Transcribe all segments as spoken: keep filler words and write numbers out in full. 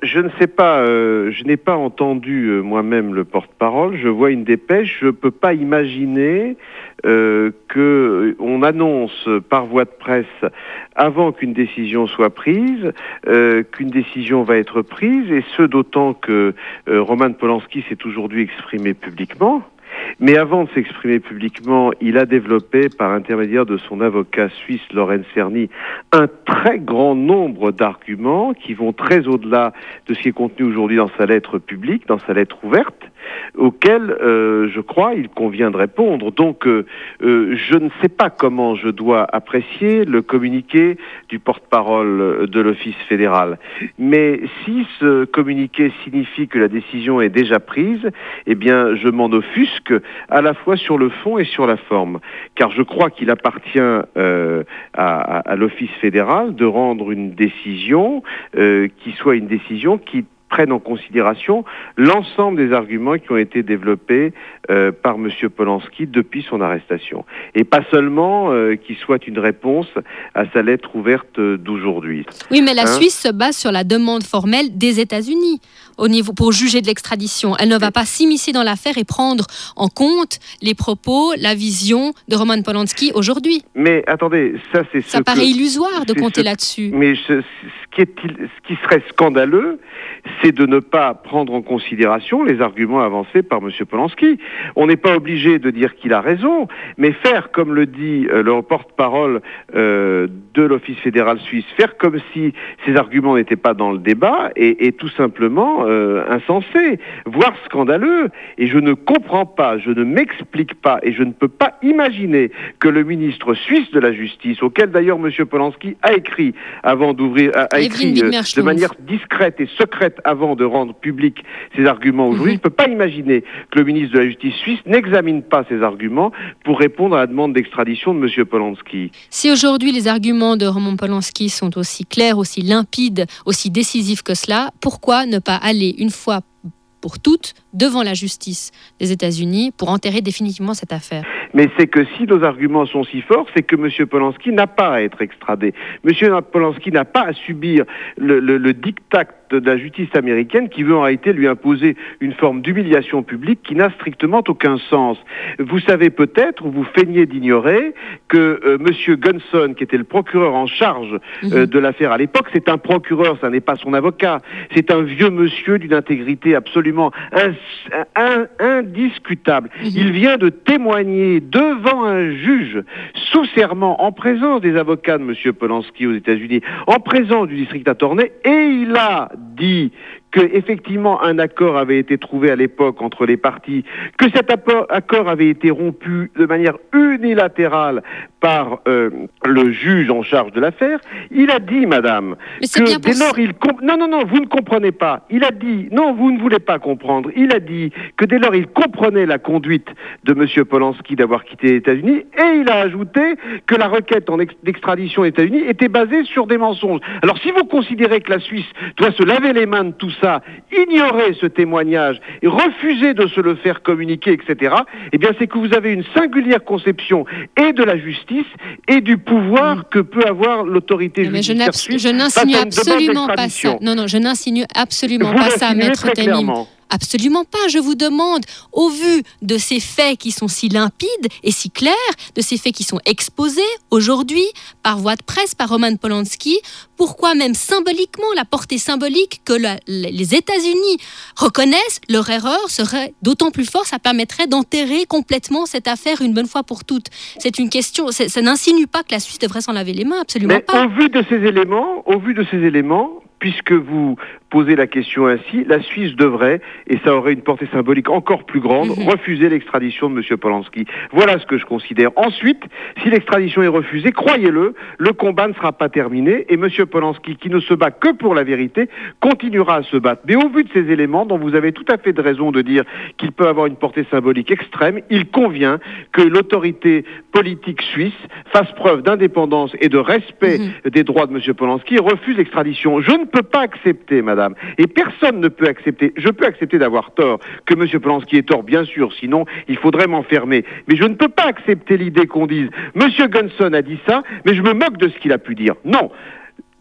Je ne sais pas, euh, je n'ai pas entendu euh, moi-même le porte-parole, je vois une dépêche, je ne peux pas imaginer euh, qu'on annonce par voie de presse, avant qu'une décision soit prise, euh, qu'une décision va être prise, et ce d'autant que euh, Roman Polanski s'est aujourd'hui exprimé publiquement. Mais avant de s'exprimer publiquement, il a développé, par intermédiaire de son avocat suisse, Lorenz Cerny, un très grand nombre d'arguments qui vont très au-delà de ce qui est contenu aujourd'hui dans sa lettre publique, dans sa lettre ouverte, auxquels, euh, je crois, il convient de répondre. Donc, euh, euh, je ne sais pas comment je dois apprécier le communiqué du porte-parole de l'Office fédéral. Mais si ce communiqué signifie que la décision est déjà prise, eh bien, je m'en offusque à la fois sur le fond et sur la forme. Car je crois qu'il appartient euh, à, à, à l'Office fédéral de rendre une décision euh, qui soit une décision qui prennent en considération l'ensemble des arguments qui ont été développés euh, par M. Polanski depuis son arrestation. Et pas seulement euh, qu'il soit une réponse à sa lettre ouverte d'aujourd'hui. Oui, mais la hein Suisse se base sur la demande formelle des États-Unis au niveau, pour juger de l'extradition. Elle ne va pas s'immiscer dans l'affaire et prendre en compte les propos, la vision de Roman Polanski aujourd'hui. Mais attendez, ça c'est ce Ça paraît que, illusoire de compter ce, là-dessus. Mais ce, ce, qui est, ce qui serait scandaleux, c'est de ne pas prendre en considération les arguments avancés par M. Polanski. On n'est pas obligé de dire qu'il a raison, mais faire, comme le dit euh, le porte-parole euh, de l'Office fédéral suisse, faire comme si ces arguments n'étaient pas dans le débat est, est tout simplement euh, insensé, voire scandaleux. Et je ne comprends pas, je ne m'explique pas, et je ne peux pas imaginer que le ministre suisse de la Justice, auquel d'ailleurs M. Polanski a écrit avant d'ouvrir, a, a écrit euh, de manière discrète et secrète avant de rendre public ces arguments aujourd'hui, mmh. je ne peux pas imaginer que le ministre de la Justice suisse n'examine pas ces arguments pour répondre à la demande d'extradition de M. Polanski. Si aujourd'hui les arguments de Roman Polanski sont aussi clairs, aussi limpides, aussi décisifs que cela, pourquoi ne pas aller une fois pour toutes devant la justice des États-Unis pour enterrer définitivement cette affaire? Mais c'est que si nos arguments sont si forts, c'est que M. Polanski n'a pas à être extradé. M. Polanski n'a pas à subir le, le, le diktat de la justice américaine qui veut en réalité lui imposer une forme d'humiliation publique qui n'a strictement aucun sens. Vous savez peut-être, ou vous feignez d'ignorer, que euh, M. Gunson, qui était le procureur en charge euh, de l'affaire à l'époque, c'est un procureur, ça n'est pas son avocat. C'est un vieux monsieur d'une intégrité absolument in, in, indiscutable. Mm-hmm. Il vient de témoigner devant un juge, sous serment, en présence des avocats de M. Polanski aux États-Unis, en présence du district attorney, et il a dit que effectivement un accord avait été trouvé à l'époque entre les parties, que cet accord avait été rompu de manière unilatérale par euh, le juge en charge de l'affaire. Il a dit, madame, que dès lors il comp- non non non vous ne comprenez pas. Il a dit non, vous ne voulez pas comprendre. Il a dit que dès lors il comprenait la conduite de M. Polanski d'avoir quitté les États-Unis, et il a ajouté que la requête en ex- d'extradition aux États-Unis était basée sur des mensonges. Alors si vous considérez que la Suisse doit se laver les mains de tout ça, ignorer ce témoignage et refuser de se le faire communiquer, et cetera, eh bien c'est que vous avez une singulière conception et de la justice et du pouvoir mmh. que peut avoir l'autorité non, judiciaire suisse. Je n'insinue absolument pas ça. Non, non, je n'insinue absolument vous pas ça, Maître Temim. Absolument pas. Je vous demande, au vu de ces faits qui sont si limpides et si clairs, de ces faits qui sont exposés aujourd'hui par voie de presse, par Roman Polanski, pourquoi même symboliquement, la portée symbolique que la, les États-Unis reconnaissent leur erreur serait d'autant plus forte, ça permettrait d'enterrer complètement cette affaire une bonne fois pour toutes. C'est une question, c'est, ça n'insinue pas que la Suisse devrait s'en laver les mains, absolument Mais pas. Au vu de ces éléments, au vu de ces éléments, puisque vous posez la question ainsi, la Suisse devrait, et ça aurait une portée symbolique encore plus grande, mmh. refuser l'extradition de M. Polanski. Voilà ce que je considère. Ensuite, si l'extradition est refusée, croyez-le, le combat ne sera pas terminé, et M. Polanski, qui ne se bat que pour la vérité, continuera à se battre. Mais au vu de ces éléments, dont vous avez tout à fait de raison de dire qu'il peut avoir une portée symbolique extrême, il convient que l'autorité politique suisse fasse preuve d'indépendance et de respect mmh. des droits de M. Polanski et refuse l'extradition. Je ne peux pas accepter, madame, et personne ne peut accepter, je peux accepter d'avoir tort, que M. Polanski ait tort, bien sûr, sinon il faudrait m'enfermer, mais je ne peux pas accepter l'idée qu'on dise « M. Gunson a dit ça, mais je me moque de ce qu'il a pu dire ». Non.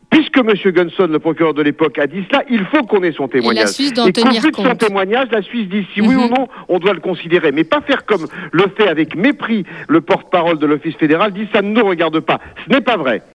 puisque M. Gunson, le procureur de l'époque, a dit cela, il faut qu'on ait son témoignage. Et la Suisse doit en et tenir compte. compte. Son témoignage, la Suisse dit si mm-hmm. oui ou non, on doit le considérer. Mais pas faire comme le fait avec mépris le porte-parole de l'Office fédéral, dit ça ne nous regarde pas. Ce n'est pas vrai.